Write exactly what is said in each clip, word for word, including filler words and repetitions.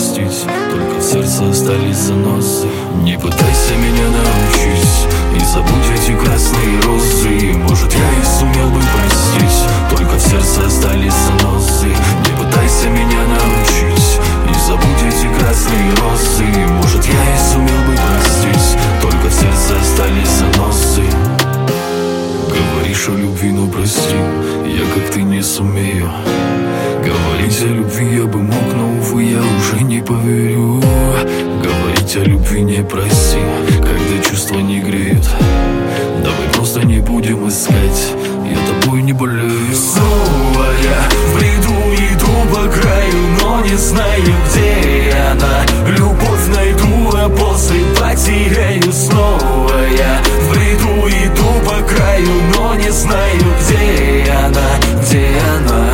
простить, только в сердце остались заносы. Не пытайся меня научить и забудь эти красные розы. Может, я и сумел бы простить, только в сердце остались заносы. Не пытайся меня научить и забудь эти красные розы. Может, я и сумел бы простить, только в сердце остались заносы. Говоришь о любви, но прости, я как ты не сумею. Говорить о любви я бы мог, но увы, я уже не поверю. Говорить о любви не проси, когда чувства не греют. Давай просто не будем искать, я тобой не болею. Снова я в бреду иду по краю, но не знаю, где она. Любовь найду, а после потеряю. Снова я в бреду иду по краю, но не знаю, где она, где она.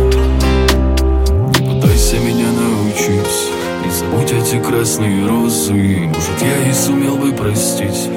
Не пытайся меня научить и забудь эти красные розы. Может, я и сумел бы простить.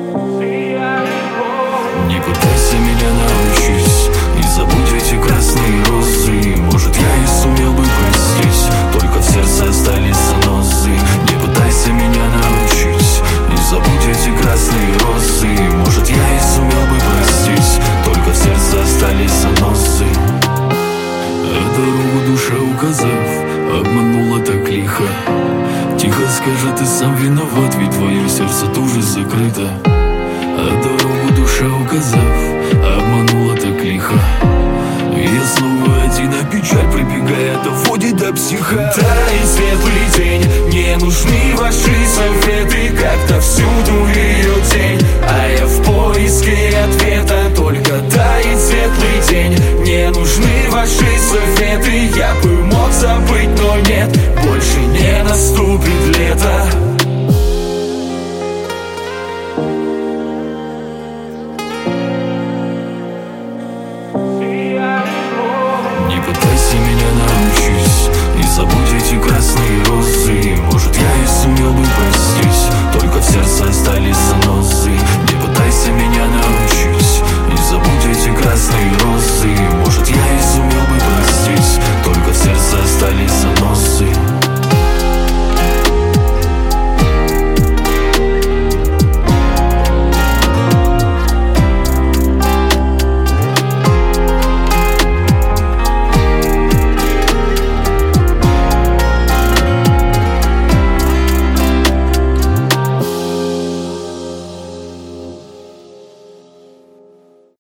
Не пытайся меня научить и забудь эти красные розы. Может, я и сумел бы простить, только в сердце остались заносы. Не пытайся меня научить и забудь эти красные розы. Может, я и сумел бы простить, только в сердце остались заносы. А дорогу душа указав, обманула так лихо. Тихо скажи, ты сам виноват, ведь твое сердце тоже закрыто. А дорогу душа указав, обманула так лихо. Я снова один, а печаль прибегая доводит до психа. Дай светлый